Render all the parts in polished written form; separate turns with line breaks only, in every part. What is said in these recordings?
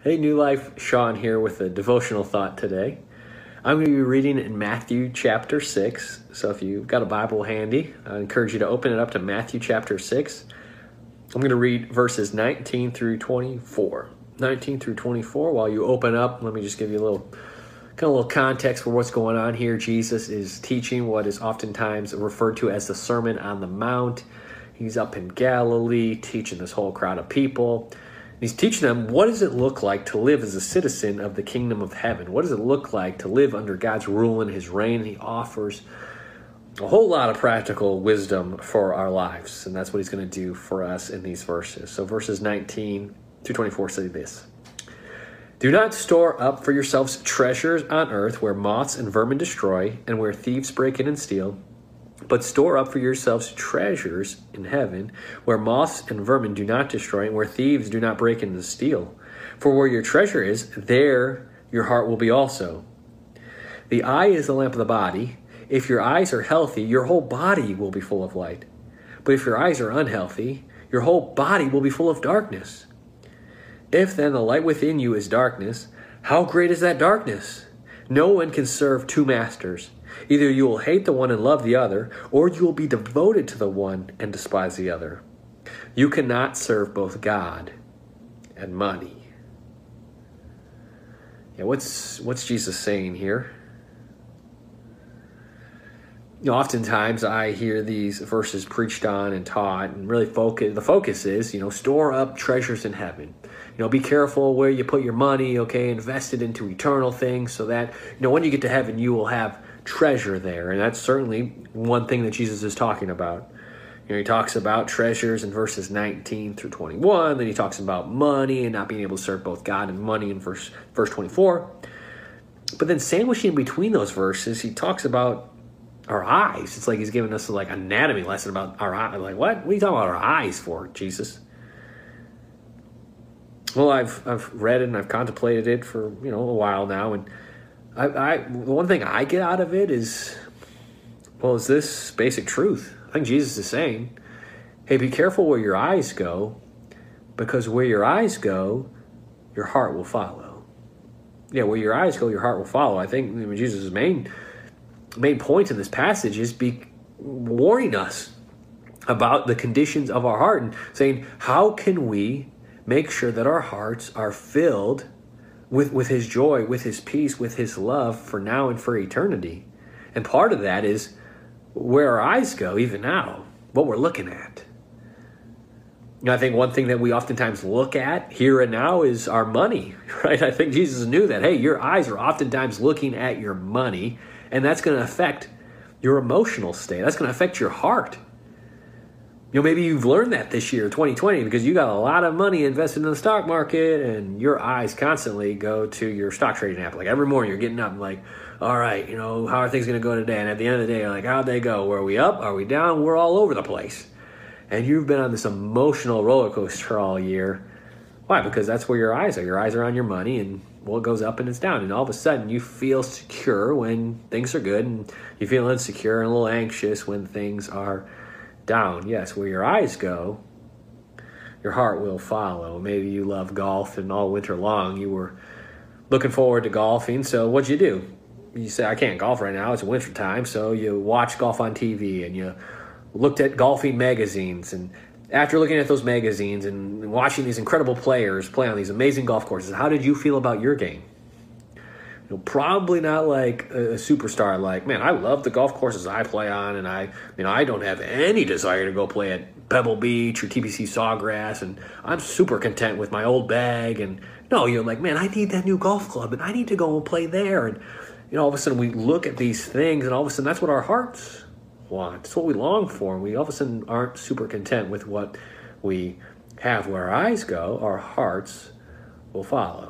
Hey, New Life, Sean here with a devotional thought today. I'm going to be reading in Matthew chapter 6. So if you've got a Bible handy, I encourage you to open it up to Matthew chapter 6. I'm going to read verses 19 through 24. 19 through 24. While you open up, let me just give you a little context for what's going on here. Jesus is teaching what is oftentimes referred to as the Sermon on the Mount. He's up in Galilee teaching this whole crowd of people. He's teaching them, what does it look like to live as a citizen of the kingdom of heaven? What does it look like to live under God's rule and his reign? He offers a whole lot of practical wisdom for our lives, and that's what he's going to do for us in these verses. So verses 19 through 24 say this. Do not store up for yourselves treasures on earth where moths and vermin destroy and where thieves break in and steal, but store up for yourselves treasures in heaven, where moths and vermin do not destroy, and where thieves do not break in and steal. For where your treasure is, there your heart will be also. The eye is the lamp of the body. If your eyes are healthy, your whole body will be full of light. But if your eyes are unhealthy, your whole body will be full of darkness. If then the light within you is darkness, how great is that darkness? No one can serve two masters. Either you will hate the one and love the other, or you will be devoted to the one and despise the other. You cannot serve both God and money. Yeah, what's Jesus saying here? You know, oftentimes I hear these verses preached on and taught, and really the focus is, store up treasures in heaven. Be careful where you put your money, invest it into eternal things so that, when you get to heaven, you will have treasure there. And that's certainly one thing that Jesus is talking about. He talks about treasures in verses 19 through 21. Then he talks about money and not being able to serve both God and money in verse 24. But then sandwiching in between those verses, he talks about our eyes. It's like he's giving us like anatomy lesson about our eyes. Like, what are you talking about our eyes for, Jesus? Well, I've read it and I've contemplated it for a while now, and the one thing I get out of it is this basic truth. I think Jesus is saying, hey, be careful where your eyes go, because where your eyes go, your heart will follow. Yeah, where your eyes go, your heart will follow. I think Jesus' main point in this passage is warning us about the conditions of our heart and saying, how can we make sure that our hearts are filled with his joy, with his peace, with his love for now and for eternity? And part of that is where our eyes go, even now, what we're looking at. I think one thing that we oftentimes look at here and now is our money, right? I think Jesus knew that, hey, your eyes are oftentimes looking at your money, and that's going to affect your emotional state. That's going to affect your heart. Maybe you've learned that this year, 2020, because you got a lot of money invested in the stock market and your eyes constantly go to your stock trading app. Like every morning you're getting up and like, all right, how are things going to go today? And at the end of the day, you're like, how'd they go? Were we up? Are we down? We're all over the place. And you've been on this emotional roller coaster all year. Why? Because that's where your eyes are. Your eyes are on your money, and it goes up and it's down. And all of a sudden you feel secure when things are good, and you feel insecure and a little anxious when things are down. Yes, where your eyes go, your heart will follow. Maybe you love golf, and all winter long you were looking forward to golfing. So what'd you do? You say, I can't golf right now, it's winter time. So you watch golf on TV and you looked at golfing magazines. And after looking at those magazines and watching these incredible players play on these amazing golf courses, how did you feel about your game? Probably not like a superstar. Like, man, I love the golf courses I play on, and I don't have any desire to go play at Pebble Beach or TPC Sawgrass, and I'm super content with my old bag. And no, you're like, man, I need that new golf club, and I need to go and play there. And all of a sudden we look at these things, and all of a sudden that's what our hearts want. It's what we long for. And we all of a sudden aren't super content with what we have. Where our eyes go, our hearts will follow.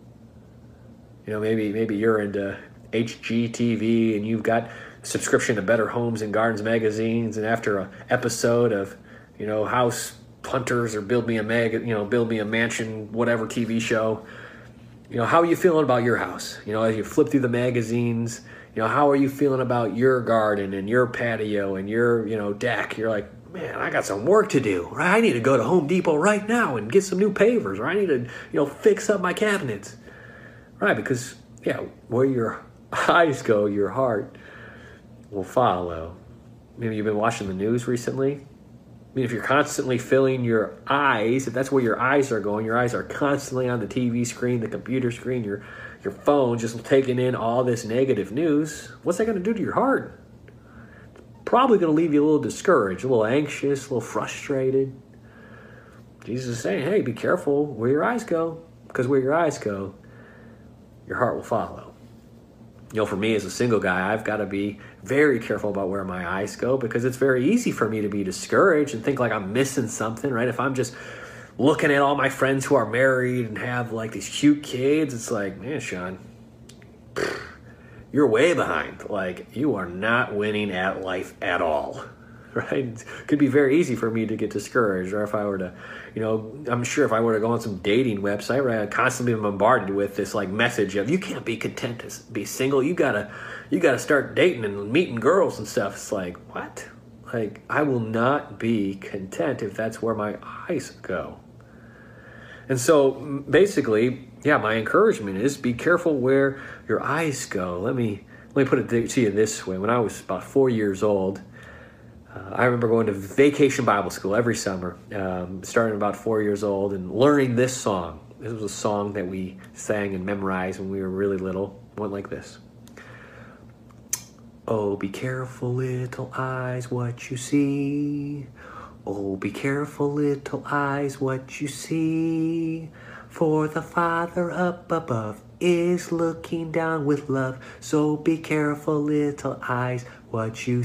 Maybe you're into HGTV and you've got subscription to Better Homes and Gardens magazines, and after an episode of, House Hunters or Build Me a Mansion, whatever TV show, how are you feeling about your house? As you flip through the magazines, how are you feeling about your garden and your patio and your, deck? You're like, man, I got some work to do. Right? I need to go to Home Depot right now and get some new pavers, or I need to, fix up my cabinets. Right? Because, where your eyes go, your heart will follow. Maybe you've been watching the news recently. I mean, if you're constantly filling your eyes, if that's where your eyes are going, your eyes are constantly on the TV screen, the computer screen, your phone, just taking in all this negative news, what's that going to do to your heart? Probably going to leave you a little discouraged, a little anxious, a little frustrated. Jesus is saying, hey, be careful where your eyes go, because where your eyes go, your heart will follow. For me as a single guy, I've got to be very careful about where my eyes go, because it's very easy for me to be discouraged and think like I'm missing something, right? If I'm just looking at all my friends who are married and have like these cute kids, it's like, man, Sean, you're way behind. Like, you are not winning at life at all, right? It could be very easy for me to get discouraged. Or if I were to, I'm sure if I were to go on some dating website where I'd constantly be bombarded with this like message of, you can't be content to be single. You gotta start dating and meeting girls and stuff. It's like, what? Like, I will not be content if that's where my eyes go. And so basically, my encouragement is be careful where your eyes go. Let me put it to you this way. When I was about 4 years old, I remember going to vacation Bible school every summer, starting about 4 years old, and learning this song. This was a song that we sang and memorized when we were really little. It went like this. Oh, be careful, little eyes, what you see. Oh, be careful, little eyes, what you see. For the Father up above is looking down with love. So be careful, little eyes, what you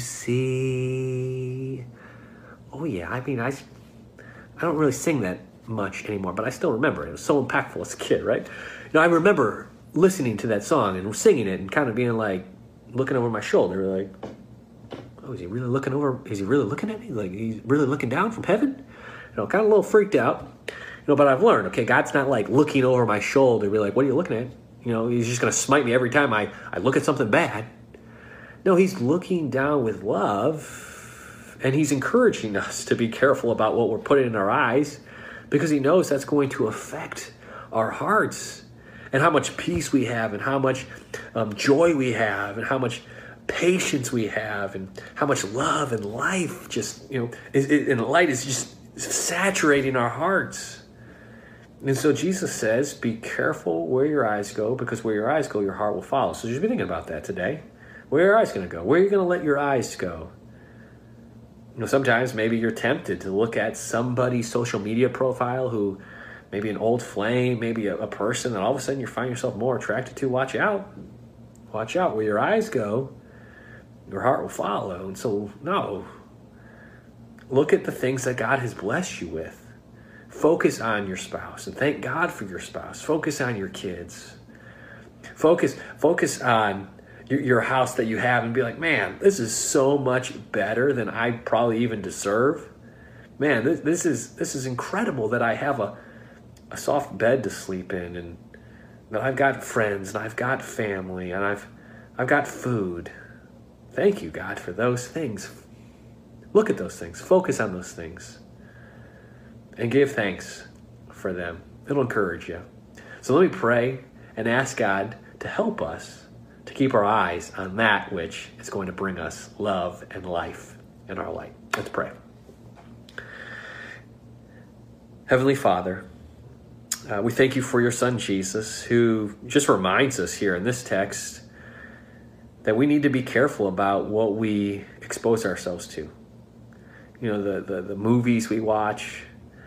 see. Oh, yeah, I mean, I don't really sing that much anymore, but I still remember it. It was so impactful as a kid, right? I remember listening to that song and singing it and kind of being like, looking over my shoulder, like, oh, is he really looking over? Is he really looking at me? Like, he's really looking down from heaven? Kind of a little freaked out. But I've learned, okay, God's not like looking over my shoulder, be like, what are you looking at? He's just going to smite me every time I look at something bad. No, he's looking down with love, and he's encouraging us to be careful about what we're putting in our eyes, because he knows that's going to affect our hearts and how much peace we have and how much joy we have and how much patience we have and how much love and life just, and light is just saturating our hearts. And so Jesus says, be careful where your eyes go, because where your eyes go, your heart will follow. So just be thinking about that today. Where are your eyes going to go? Where are you going to let your eyes go? Sometimes maybe you're tempted to look at somebody's social media profile who maybe an old flame, maybe a person that all of a sudden you find yourself more attracted to. Watch out. Watch out. Where your eyes go, your heart will follow. And so, no. Look at the things that God has blessed you with. Focus on your spouse and thank God for your spouse. Focus on your kids. Focus on your house that you have and be like, man, this is so much better than I probably even deserve. Man, this is incredible that I have a soft bed to sleep in, and that I've got friends and I've got family and I've got food. Thank you, God, for those things. Look at those things. Focus on those things. And give thanks for them. It'll encourage you. So let me pray and ask God to help us to keep our eyes on that which is going to bring us love and life in our light. Let's pray. Heavenly Father, we thank you for your Son, Jesus, who just reminds us here in this text that we need to be careful about what we expose ourselves to. The movies we watch,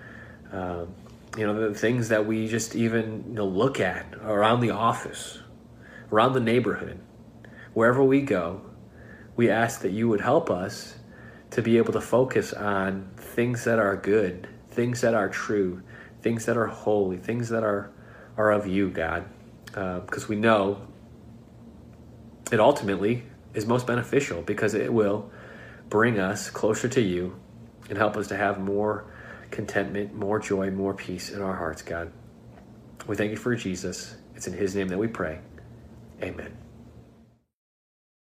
the things that we just even look at around the office, around the neighborhood, wherever we go. We ask that you would help us to be able to focus on things that are good, things that are true, things that are holy, things that are of you, God, because we know it ultimately is most beneficial, because it will bring us closer to you and help us to have more contentment, more joy, more peace in our hearts, God. We thank you for Jesus. It's in his name that we pray. Amen.